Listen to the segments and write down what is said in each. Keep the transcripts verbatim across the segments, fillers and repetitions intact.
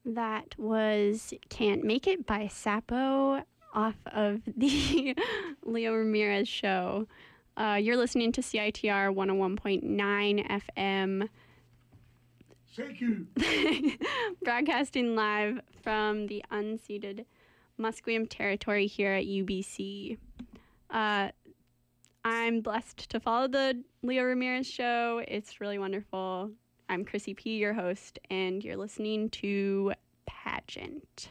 That was Can't Make It by Sapo off of the Leo Ramirez show. Uh, you're listening to C I T R one oh one point nine F M. Thank you. Broadcasting live from the unceded Musqueam territory here at U B C. Uh, I'm blessed to follow the Leo Ramirez show. It's really wonderful. I'm Chrissy P., your host, and you're listening to Pageant.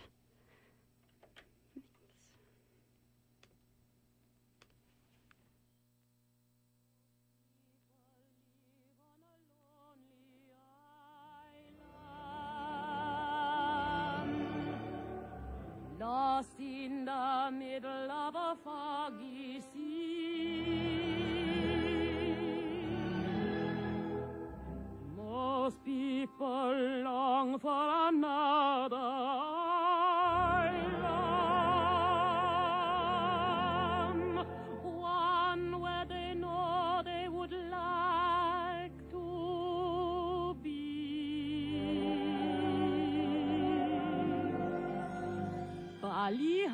Lost in the middle of a foggy sea, most people long for another island, one where they know they would like to be. Bali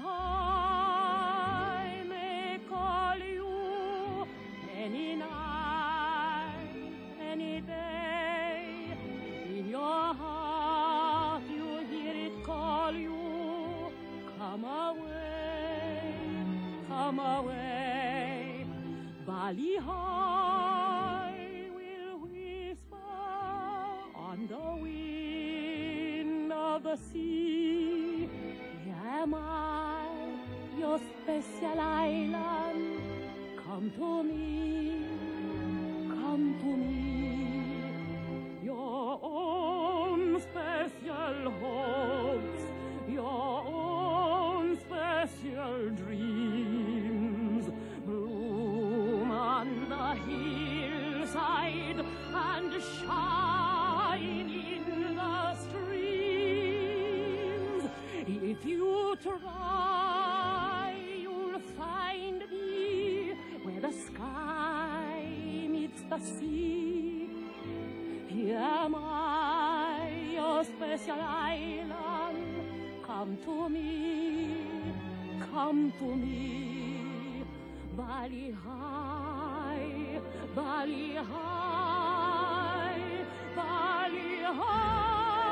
High may call you any night, any day. In your heart you hear it call you. Come away, come away. Bali High will whisper on the wind of the sea. Am I your special island? Come to me, come to me. Your own special hopes, your own special dreams bloom on the hillside and shine in the streams. If you try, you'll find me where the sky meets the sea. Here am I, your special island. Come to me, come to me. Bali High, Bali High, Bali High.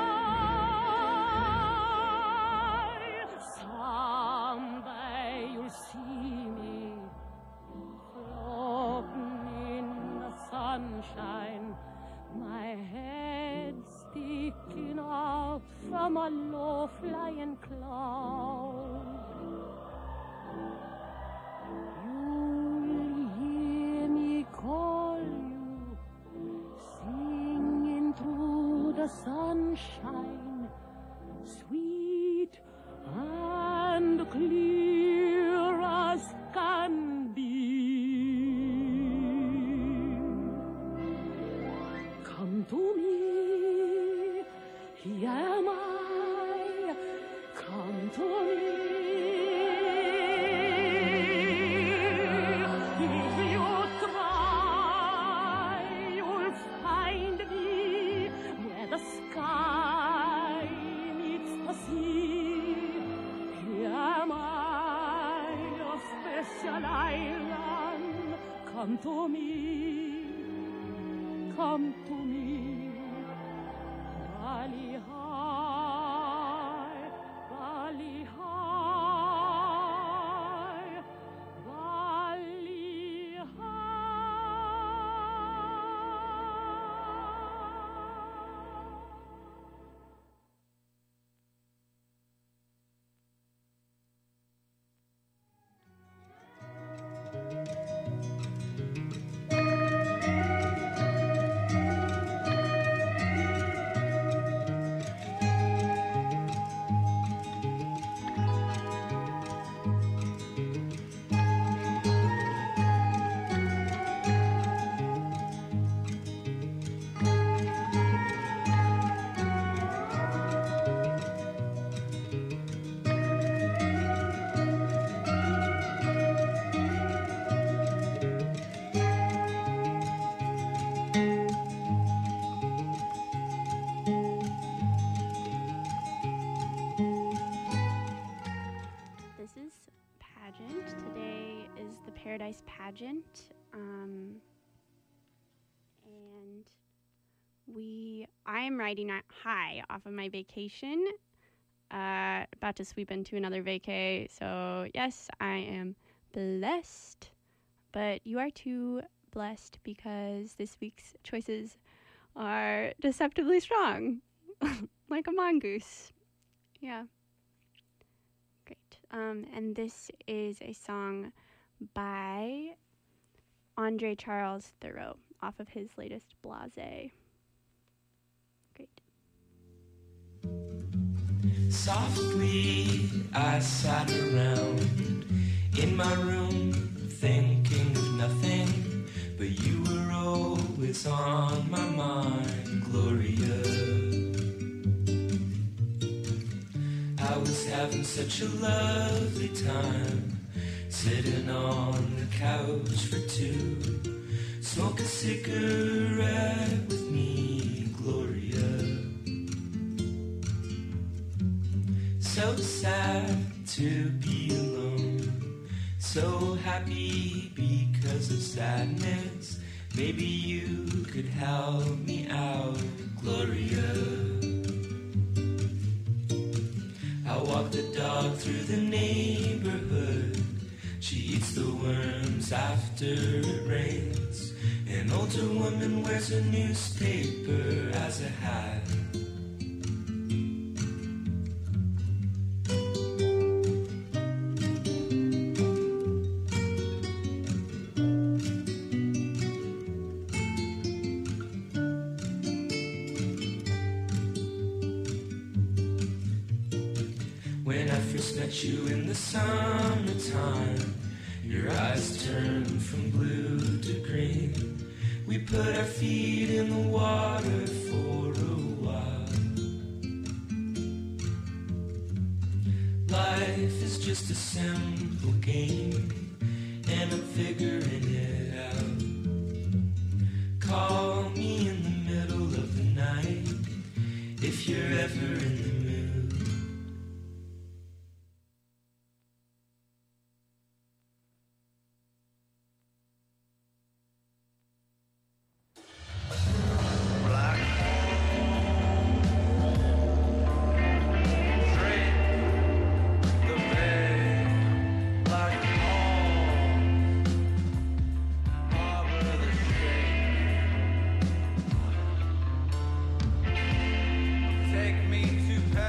Someday you'll see me floating in the sunshine, my head sticking out from a low-flying cloud. You'll hear me call you, singing through the sunshine, sweet and clear as can be. Come to me, here am I, come to me. If you try, you'll find me where the sky meets the sea. Here am I, your special island. Come to me, come to me. Bali High, Bali High, Bali Paradise Pageant. Um, and we, I am riding at high off of my vacation. Uh, about to sweep into another vacay. So yes, I am blessed. But you are too blessed because this week's choices are deceptively strong. Like a mongoose. Yeah. Great. Um, and this is a song by Andre Charles Thoreau off of his latest Blasé. Great. Softly I sat around in my room thinking of nothing, but you were always on my mind, Gloria. I was having such a lovely time, sitting on the couch for two. Smoke a cigarette with me, Gloria. So sad to be alone, so happy because of sadness. Maybe you could help me out, Gloria. I walk the dog through the neighborhood. She eats the worms after it rains. An older woman wears a newspaper as a hat. When I first met you in the summertime, your eyes turned from blue to green. We put our feet in the water for a while. Life is just a simple game, and I'm figuring it out. Call me in the middle of the night if you're ever in the mood. Take me to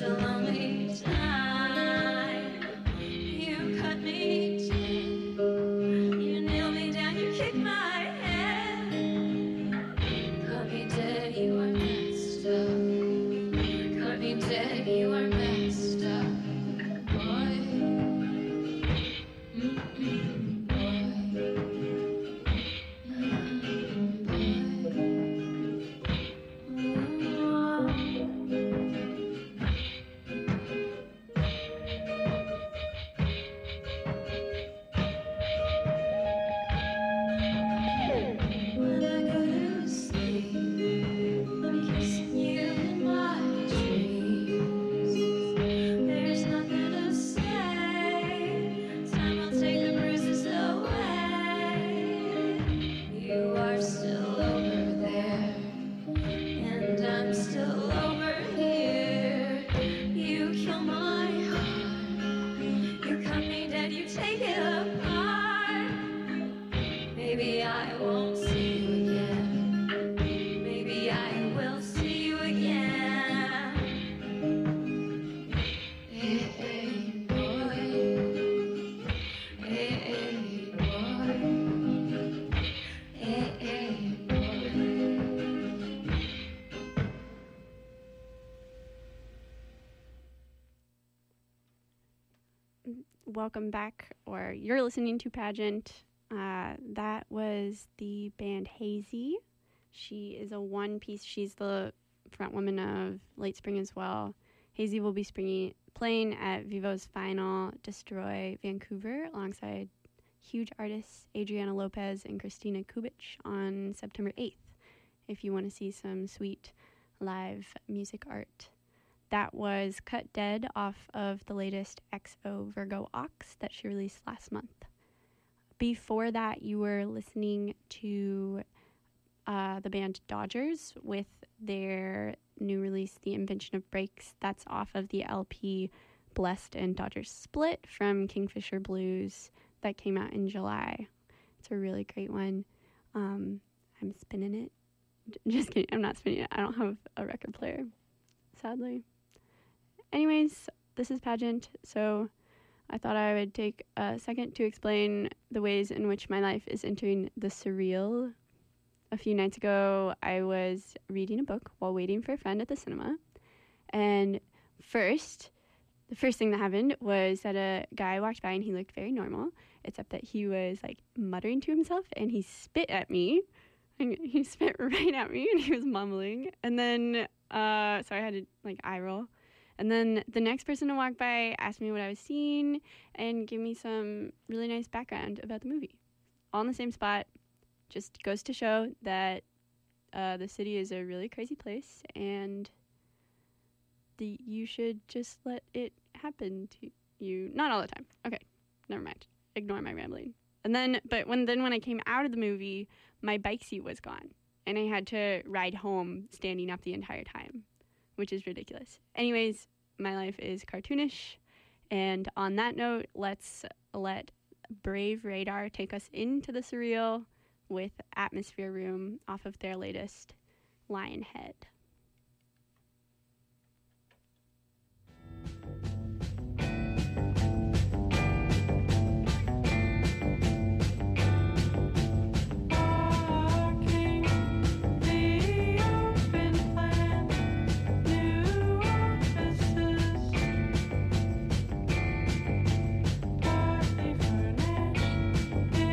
a lonely time. You cut me dead. You nailed me down, you kicked my head. Cut me dead, you are messed up. Cut me dead, you are messed up. Boy. Mm-mm, boy. Mm-mm, boy. When I go to sleep, I'm kissing you in my dreams. There's nothing to say. Time will take the bruises away. You are still over there, and I'm still over here. You kill my heart. You cut me dead, you take it apart. Maybe I won't see you again. Maybe I will see you again. Hey, hey, boy. Hey, hey, boy. Hey, hey, boy. Welcome back, or you're listening to Pageant. Uh, that was the band Hazy. She is a one-piece. She's the front woman of Late Spring as well. Hazy will be springy, playing at Vivo's Final Destroy Vancouver alongside huge artists Adriana Lopez and Christina Kubich on September eighth, if you want to see some sweet live music art. That was Cut Dead off of the latest X O Virgo Ox that she released last month. Before that, you were listening to uh, the band Dodgers with their new release, The Invention of Breaks. That's off of the L P Blessed and Dodgers Split from Kingfisher Blues that came out in July. It's a really great one. Um, I'm spinning it. Just kidding. I'm not spinning it. I don't have a record player, sadly. Anyways, this is Pageant, so I thought I would take a second to explain the ways in which my life is entering the surreal. A few nights ago, I was reading a book while waiting for a friend at the cinema. And first, the first thing that happened was that a guy walked by and he looked very normal, except that he was like muttering to himself and he spit at me. And he spit right at me and he was mumbling. And then, uh, so I had to like eye roll. And then the next person to walk by asked me what I was seeing and gave me some really nice background about the movie. All in the same spot. Just goes to show that uh, the city is a really crazy place and the you should just let it happen to you. Not all the time. Okay, never mind. Ignore my rambling. And then, but when then when I came out of the movie, my bike seat was gone. And I had to ride home standing up the entire time, which is ridiculous. Anyways, my life is cartoonish. And on that note, let's let Brave Radar take us into the surreal with Atmosphere Room off of their latest Lionhead.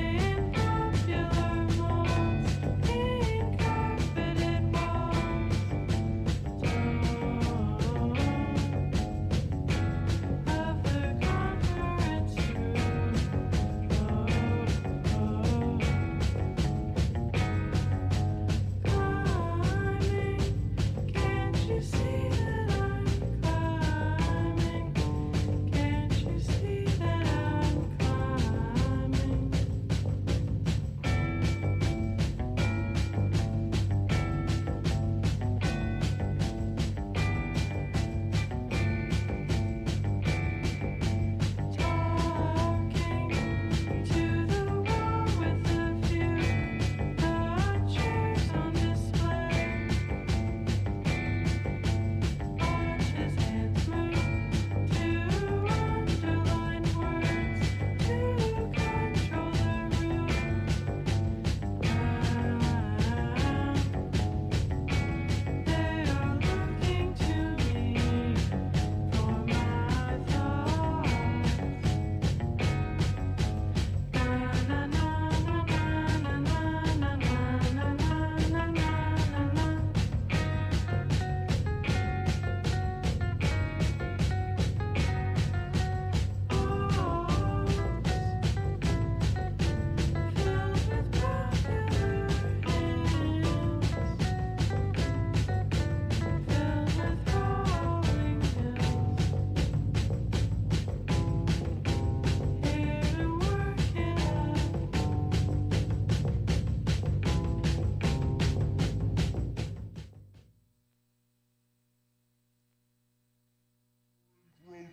Popular malls, in carpeted walls.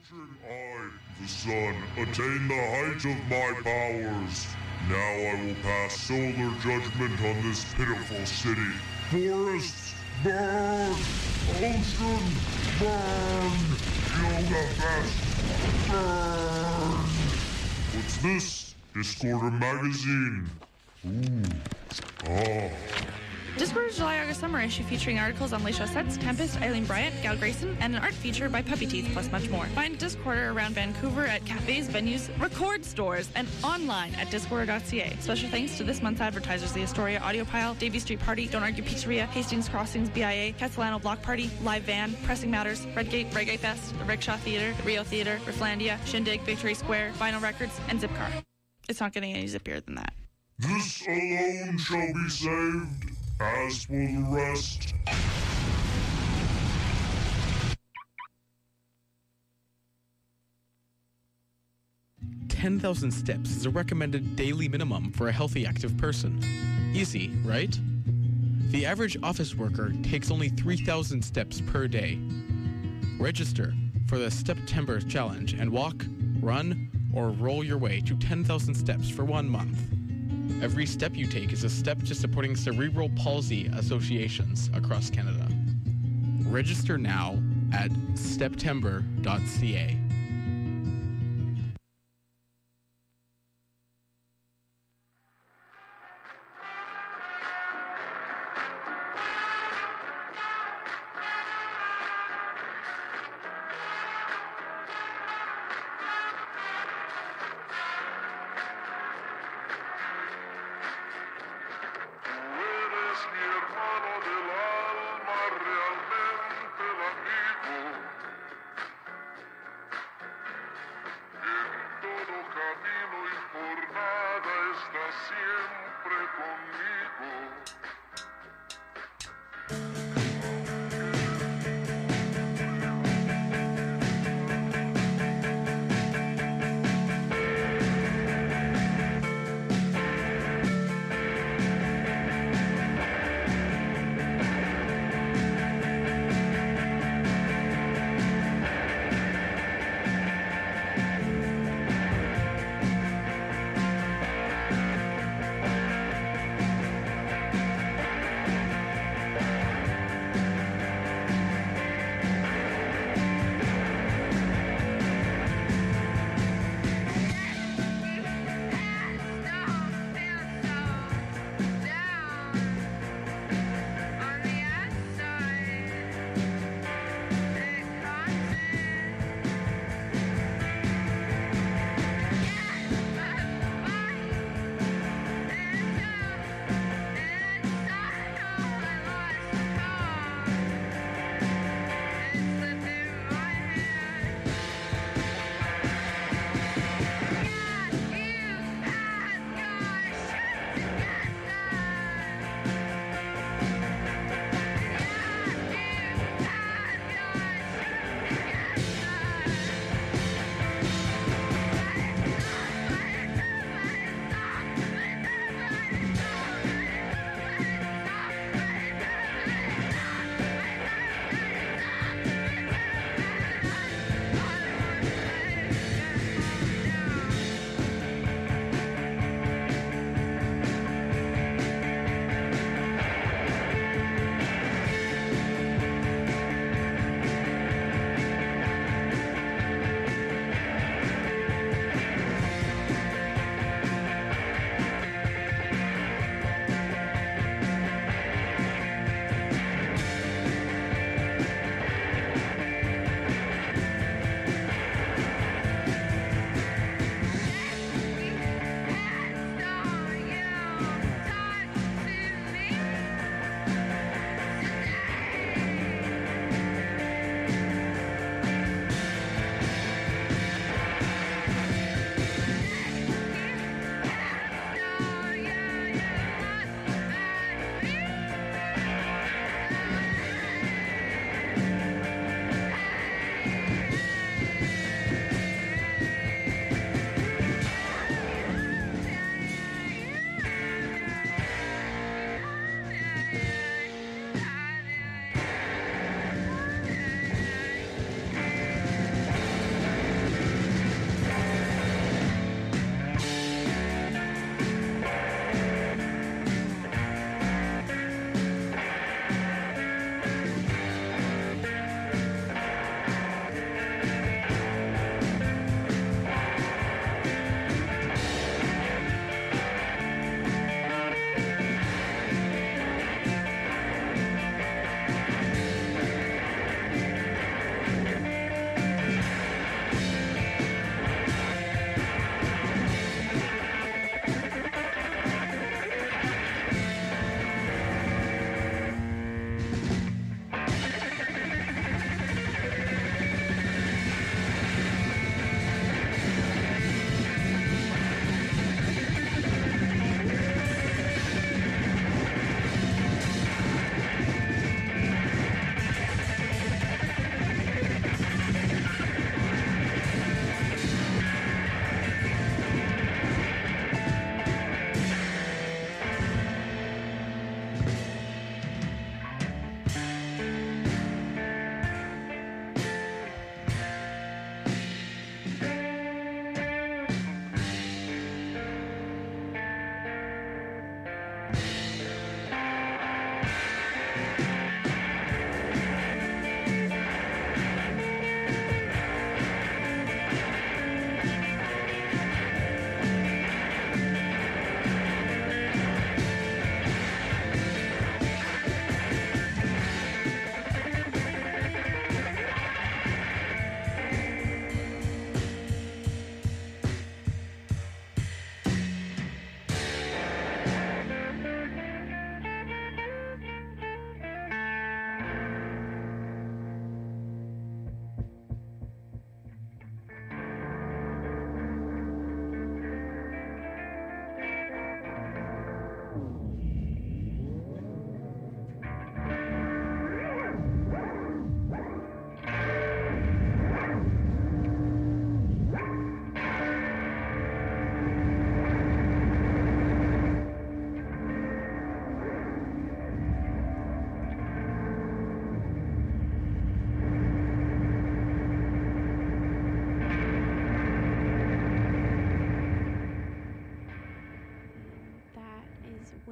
Should I, the sun, attain the height of my powers, now I will pass solar judgment on this pitiful city. Forests, burn! Ocean, burn! Yoga Fest, burn! What's this? Discorder magazine. Ooh. Ah. Discorder's July August Summer issue featuring articles on Les Chaussettes, Tempest, Eileen Bryant, Gal Grayson, and an art feature by Puppy Teeth, plus much more. Find Discorder around Vancouver at cafes, venues, record stores, and online at discorder dot c a. Special thanks to this month's advertisers: The Astoria Audiopile, Davie Street Party, Don't Argue Pizzeria, Hastings Crossings B I A, Castellano Block Party, Live Van, Pressing Matters, Redgate, Reggae Fest, the Rickshaw Theater, the Rio Theater, Rifflandia, Shindig, Victory Square, Vinyl Records, and Zipcar. It's not getting any zippier than that. This alone shall be saved. As for the rest... ten thousand steps is a recommended daily minimum for a healthy, active person. Easy, right? The average office worker takes only three thousand steps per day. Register for the September Challenge and walk, run, or roll your way to ten thousand steps for one month. Every step you take is a step to supporting cerebral palsy associations across Canada. Register now at steptember dot c a.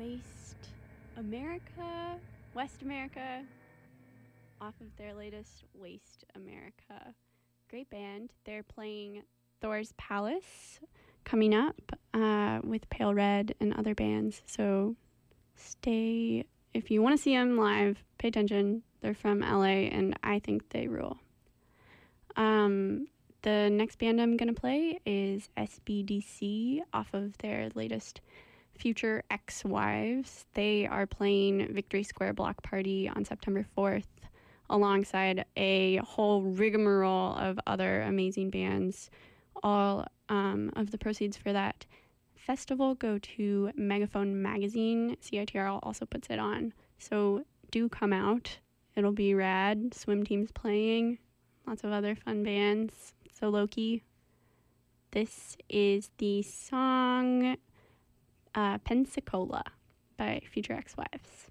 Waste America, West America, off of their latest Waste America. Great band. They're playing Thor's Palace coming up uh, with Pale Red and other bands. So stay, if you want to see them live, pay attention. They're from L A and I think they rule. Um, the next band I'm going to play is S B D C off of their latest Future Ex-Wives. They are playing Victory Square Block Party on September fourth alongside a whole rigmarole of other amazing bands. All um, of the proceeds for that festival go to Megaphone Magazine. C I T R L also puts it on. So do come out. It'll be rad. Swim teams playing. Lots of other fun bands. So low-key. This is the song uh, Pensacola by Future Ex-Wives.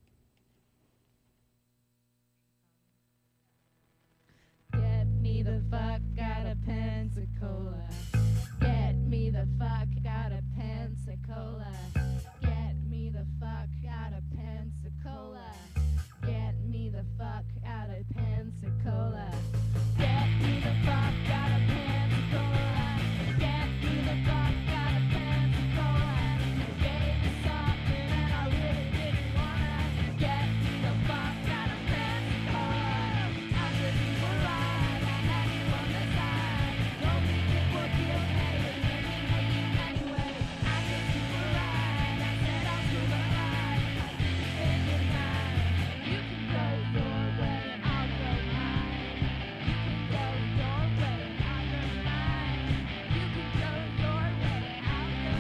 Get me the fuck out of Pensacola. Get me the fuck out of Pensacola. Get me the fuck out of Pensacola. Get me the fuck out of Pensacola. Get me the fuck out of Pensacola. Get me the fuck out of Pensacola. You gave me something and I really didn't wanna. Get me the fuck out of Pensacola. I said you were right, I had you on the side. Don't think it would be okay, but maybe make it anyway. I said you were right, I said I'll do the right. In your mind, you can go your way, I'll go mine. You can go your way, I'll go mine. You can go your way, I'll go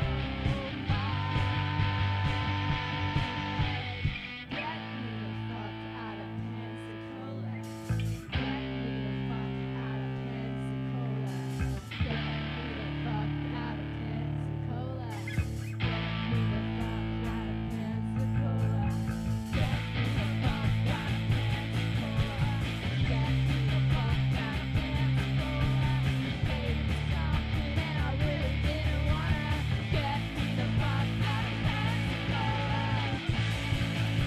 mine. Get me the fuck out of Pensacola. Get me the fuck out of Pensacola. Get me the fuck out of Pensacola. Get me the fuck out of Pensacola. Get me the fuck out of Pensacola. Get me the fuck out of Pensacola. Gave me something and I really didn't wanna. Get me the fuck out of Pensacola.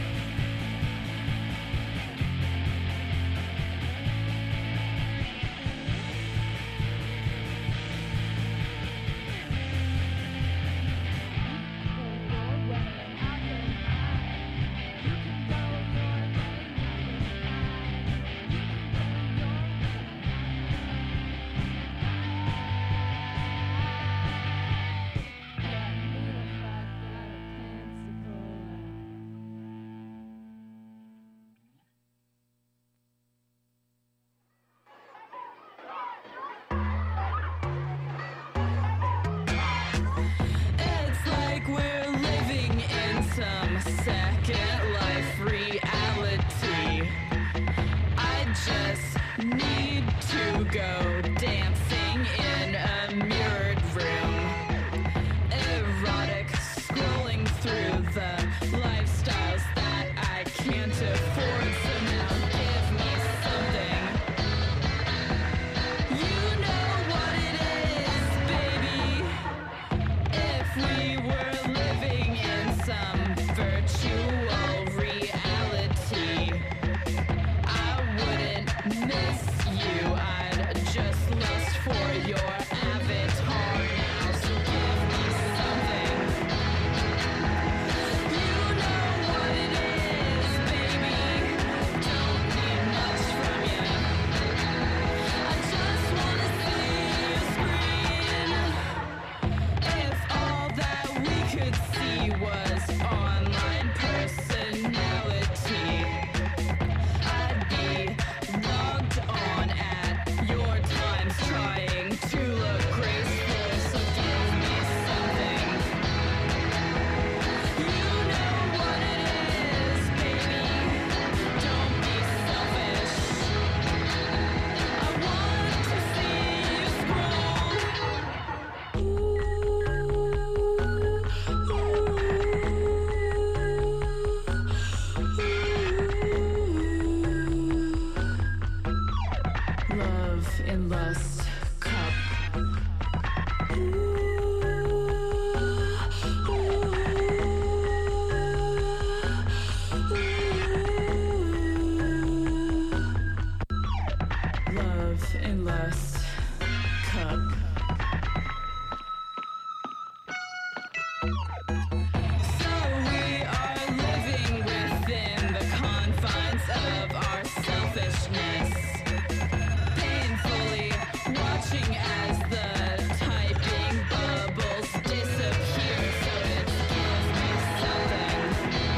It's like we're living in some second life reality. I just need to go dancing in a mirrored room. Erotic scrolling through the lifestyles that I can't afford. So now give me something. You know what it is, baby. If we were living in some virtual reality, I wouldn't miss you. I'd just lust for your avatar now. So give me something. You know what it is, baby. Don't need much from you. I just wanna see you scream. If all that we could see was online personality, I'd be logged on at your times trying to look graceful. So give me something. You know what it is, baby. Don't be selfish. I want to see you scroll. Love and lust cup. lust, cup. So we are living within the confines of our selfishness, painfully watching as the typing bubbles disappear. So it gives me something.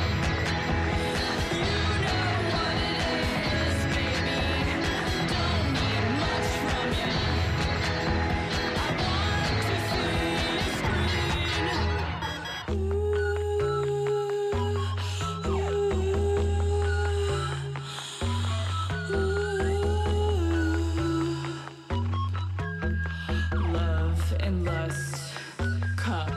You know what it is, baby. Don't need much from ya. I want to see you scream. Love and lust, cup.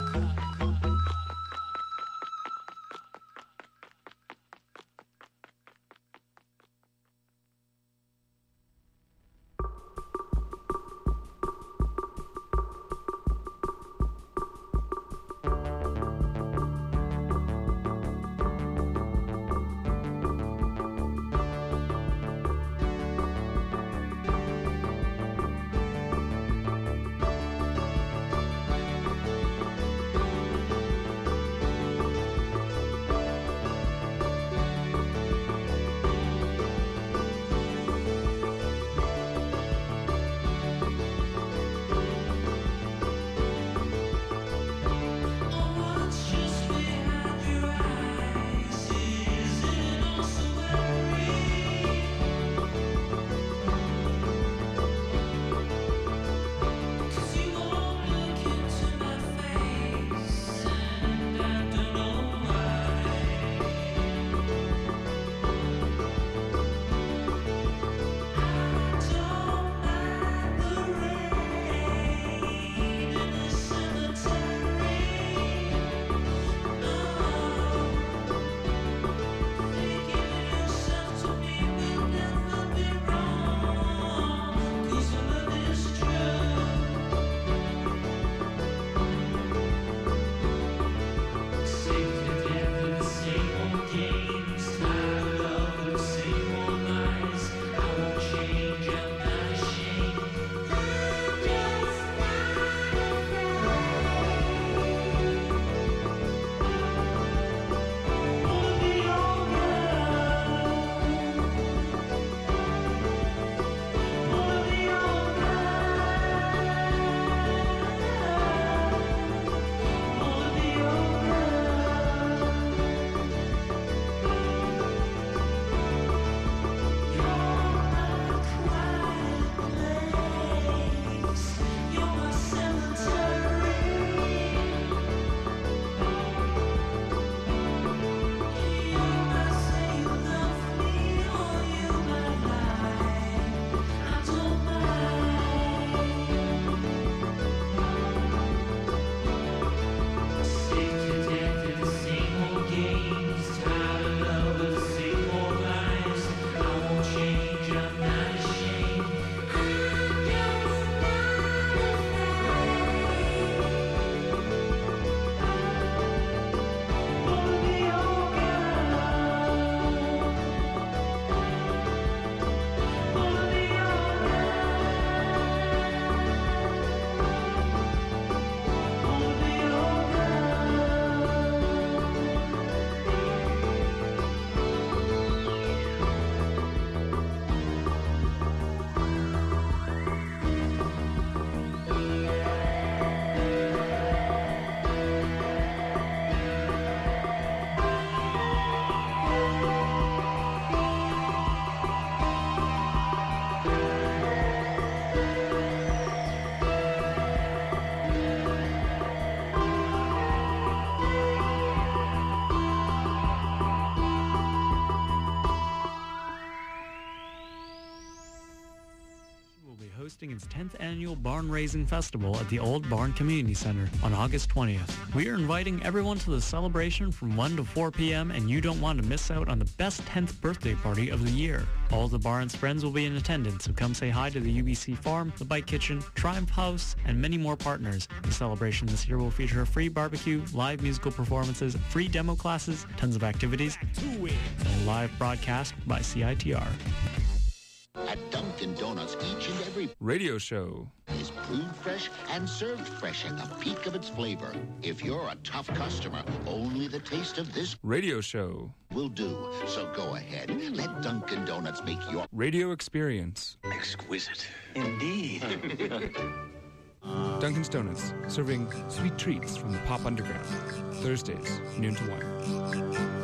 hosting its tenth annual Barn Raising Festival at the Old Barn Community Center on August twentieth. We are inviting everyone to the celebration from one to four p.m. and you don't want to miss out on the best tenth birthday party of the year. All the Barn's friends will be in attendance, so come say hi to the U B C Farm, the Bike Kitchen, Triumph House, and many more partners. The celebration this year will feature a free barbecue, live musical performances, free demo classes, tons of activities, and a live broadcast by C I T R. At Dunkin' Donuts, each and every Radio show is brewed fresh and served fresh at the peak of its flavor. If you're a tough customer, only the taste of this radio show will do. So go ahead, let Dunkin' Donuts make your radio experience exquisite. Indeed. Dunkin's Donuts, serving sweet treats from the Pop Underground. Thursdays, noon to one.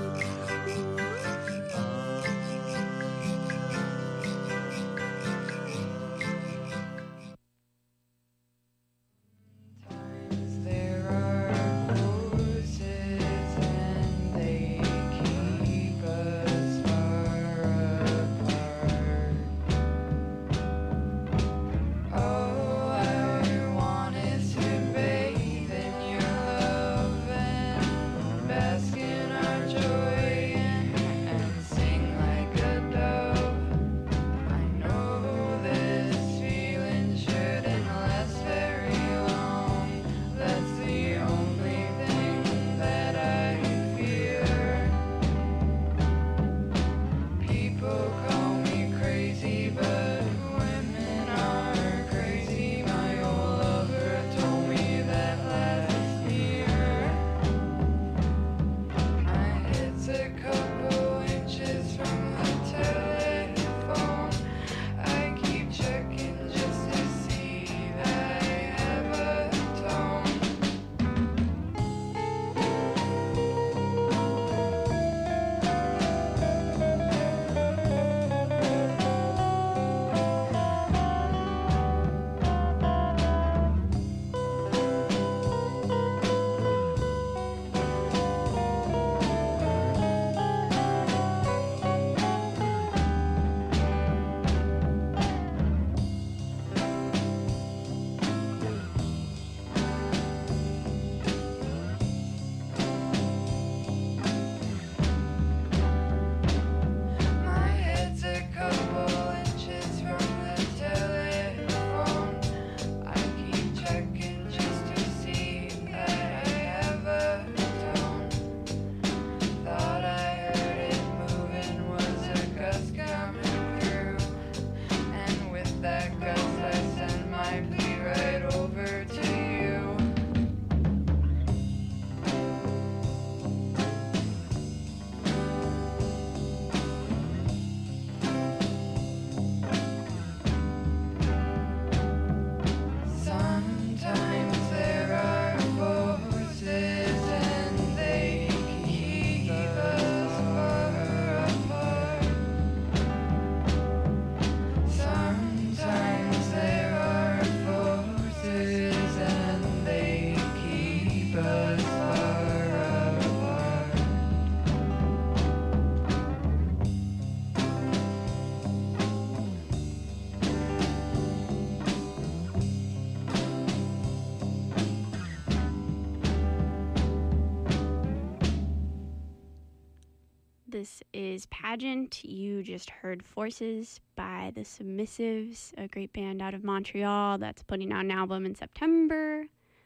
This is Pageant. You just heard Forces by The Submissives, a great band out of Montreal that's putting out an album in September.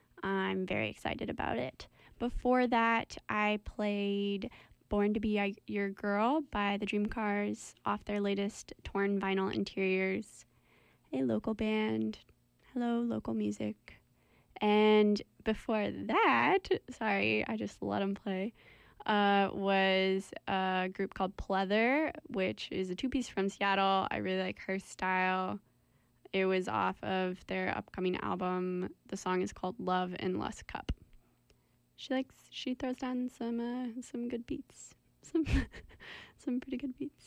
I'm very excited about it. Before that, I played Born to Be Your Girl by the Dream Cars off their latest Torn Vinyl Interiors, a local band. Hello, local music. And before that, sorry, I just let them play. Uh, was a group called Pleather, which is a two-piece from Seattle. I really like her style. It was off of their upcoming album. The song is called Love in Lust Cup. She likes, she throws down some uh, some good beats, some some pretty good beats.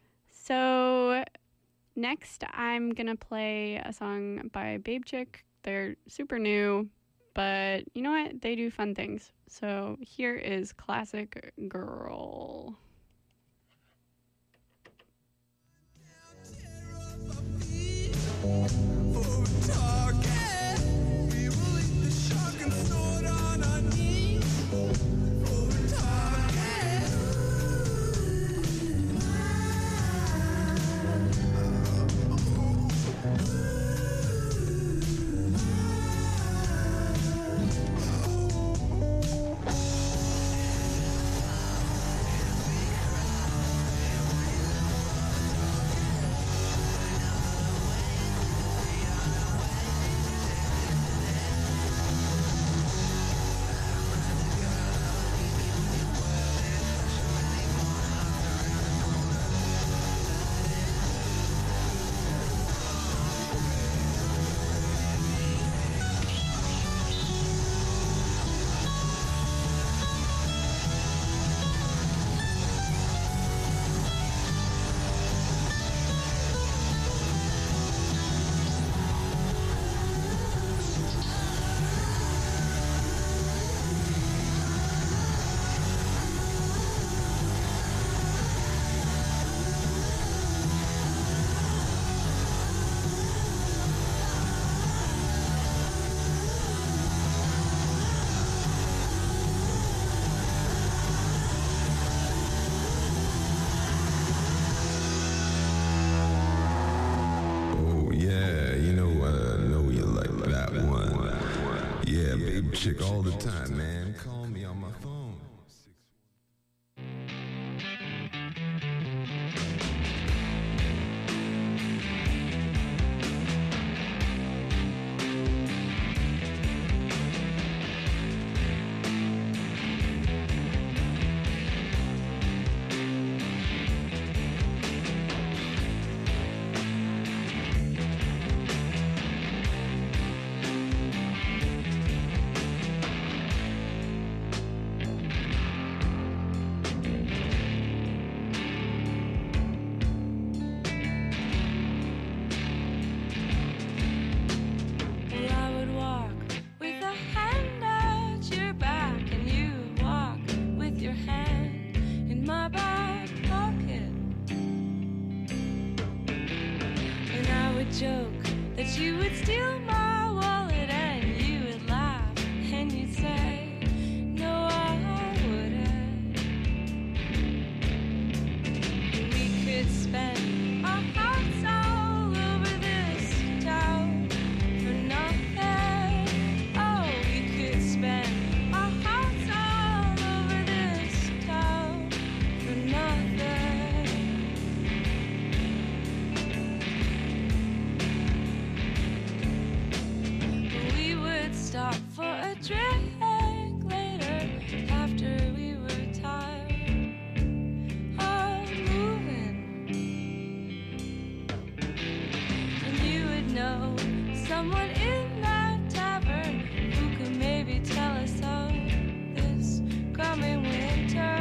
So next, I'm gonna play a song by Babe Chick. They're super new, but you know what? They do fun things. So here is Classic Girl. We'll chick all the time, man. Call me on my phone. Well, I would walk with a hand at your back, and you would walk with your hand in my back pocket. And I would joke that you would steal my wallet, and you would laugh, and you'd say, no, I wouldn't. We could spend our hearts all over this town for nothing. Oh, we could spend our hearts all over this town for nothing. We would stop for a drink later after we were tired of moving. And you would know someone in that tavern who could maybe tell us of this coming winter.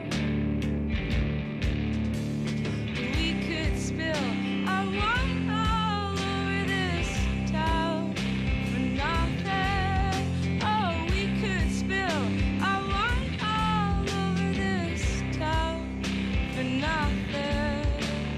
We could spill our wine all over this town for nothing. Oh, we could spill our wine all over this town for nothing.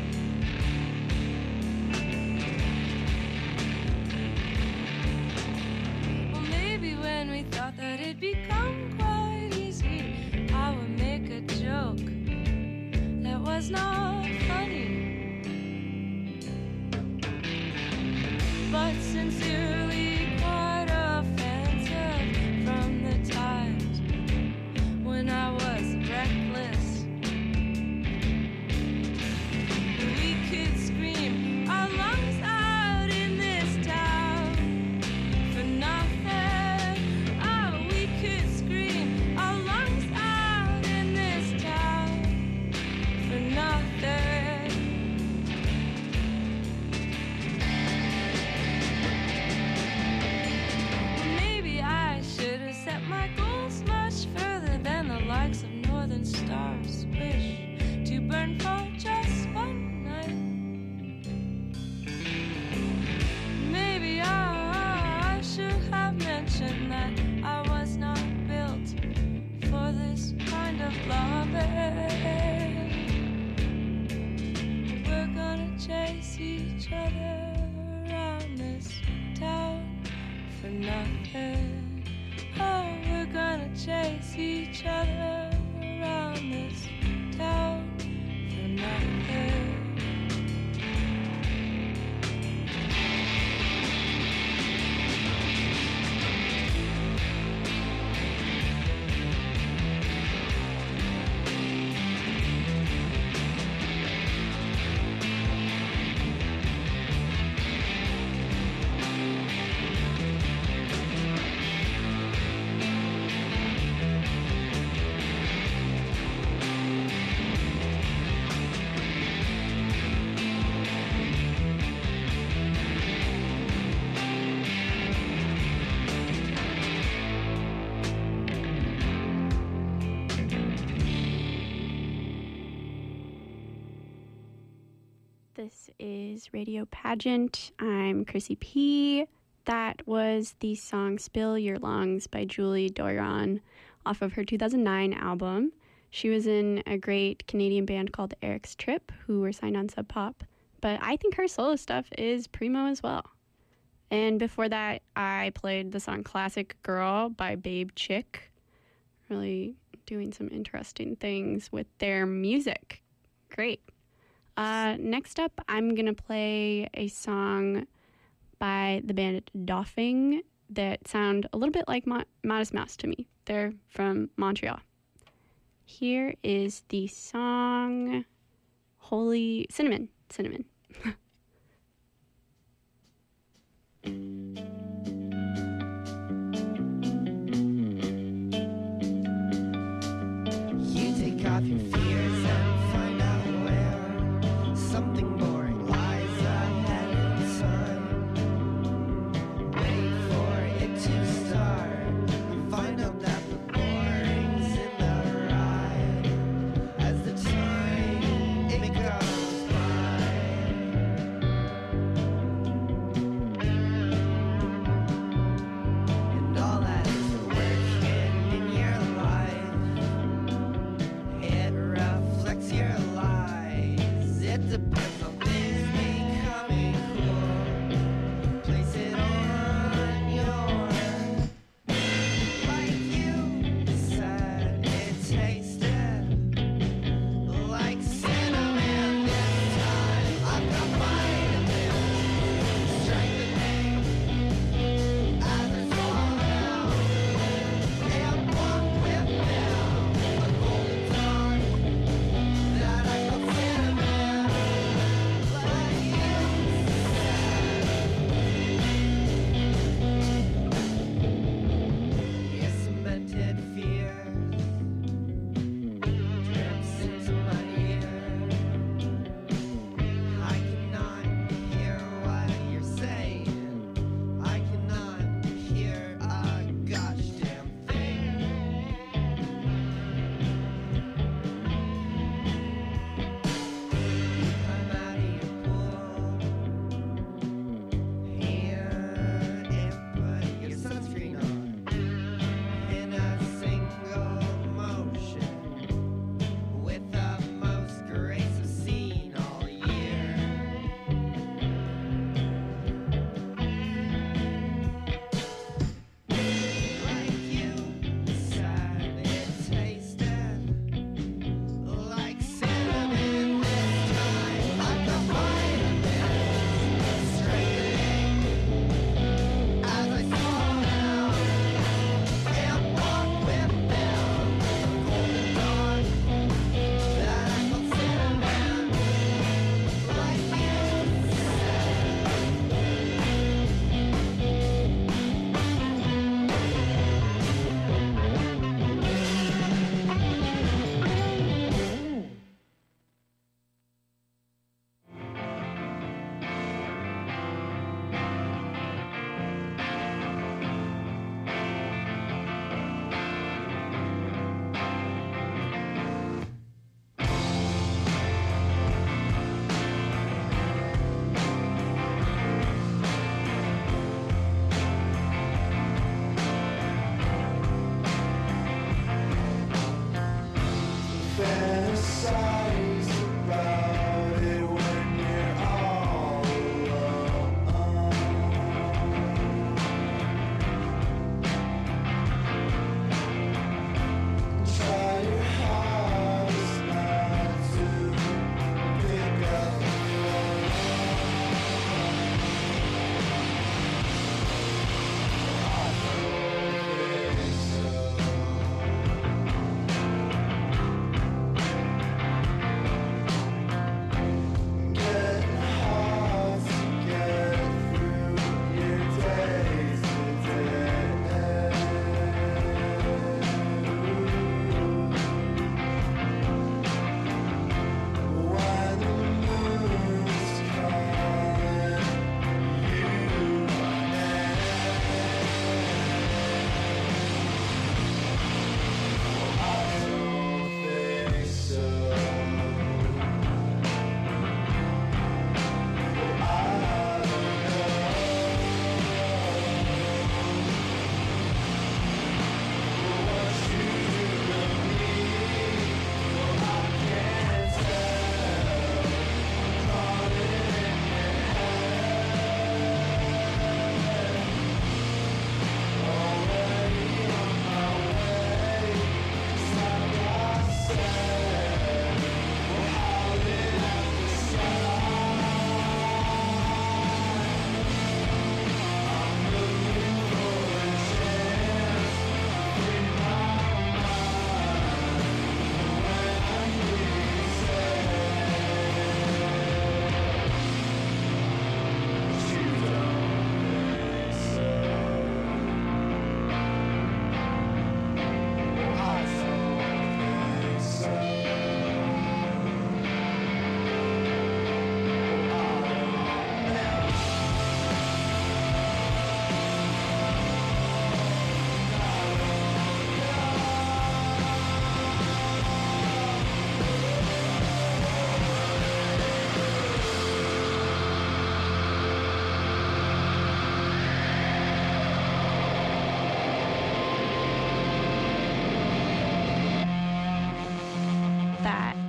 Well, maybe when we thought that it'd become quite easy, I would make a joke that was not funny, but sincerely quite offensive from the times when I was reckless. We could scream our lungs out in this town for nothing. Oh, we could scream our lungs out in this town for nothing. Maybe I should have set my goals much further than the likes of northern stars wish to burn for just one night. Maybe I should have mentioned that I was not built for this kind of loving. We're gonna chase each other around this town for nothing. Oh, we're gonna chase each other around this town for nothing. This is Radio Pageant. I'm Chrissy P. That was the song Spill Your Lungs by Julie Doiron off of her two thousand nine album. She was in a great Canadian band called Eric's Trip, who were signed on Sub Pop. But I think her solo stuff is primo as well. And before that, I played the song Classic Girl by Babe Chick. Really doing some interesting things with their music. Great. Uh, next up, I'm going to play a song by the band Doffing. that sound a little bit like Mo- Modest Mouse to me. They're from Montreal. Here is the song Holy Cinnamon. Cinnamon. You take off your fears and find out where something boring lies ahead inside. Wait for it to start and find out that the boring's in the ride. As the time it goes by,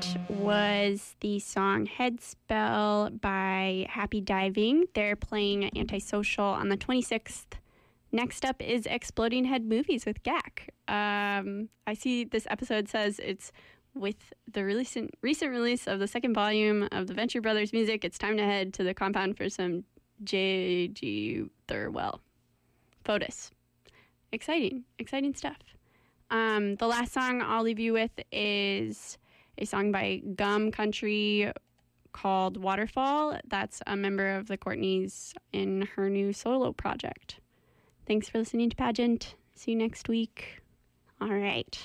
was the song Headspell by Happy Diving. They're playing Antisocial on the twenty-sixth. Next up is Exploding Head Movies with G A C. Um, I see this episode says it's with the recent, recent release of the second volume of the Venture Brothers music. It's time to head to the compound for some J G Thirlwell. Fotis. Exciting, exciting stuff. Um, the last song I'll leave you with is a song by Gum Country called Waterfall. That's a member of the Courtneys in her new solo project. Thanks for listening to Pageant. See you next week. All right.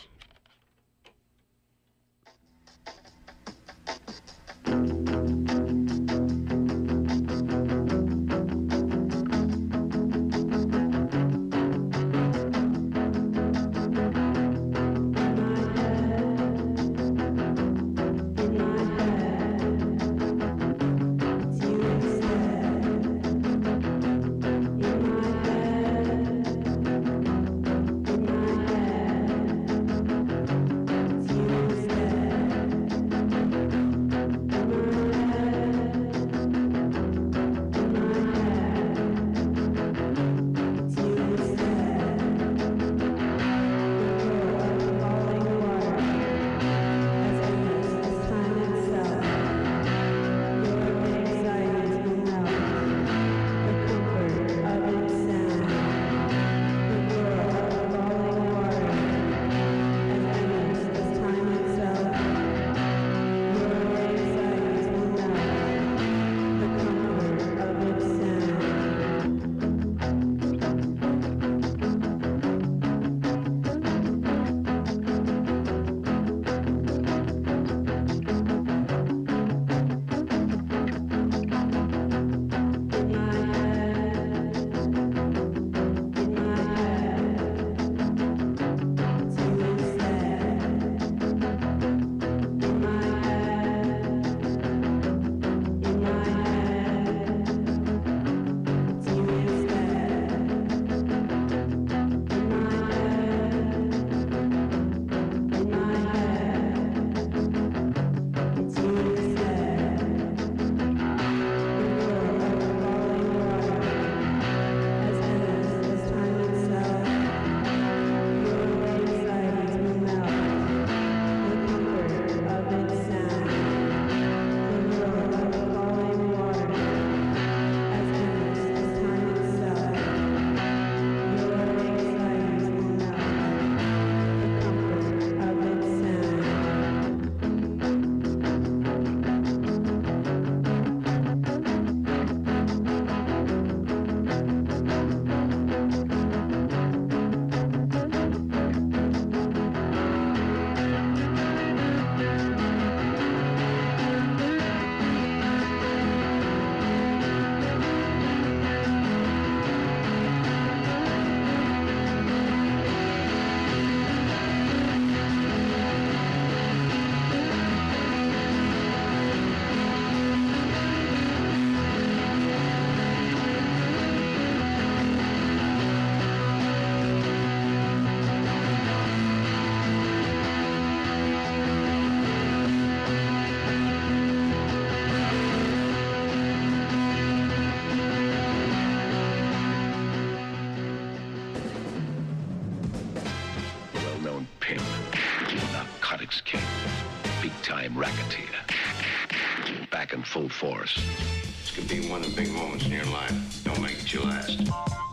Big-time racketeer. Back in full force. This could be one of the big moments in your life. Don't make it your last.